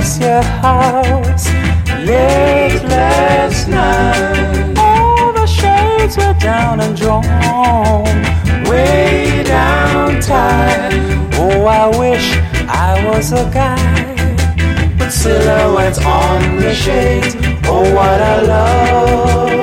was your house late last night? All the shades were down and drawn, way down tight. Oh, I wish I was a guy, but silhouettes on the shades. Oh, what a love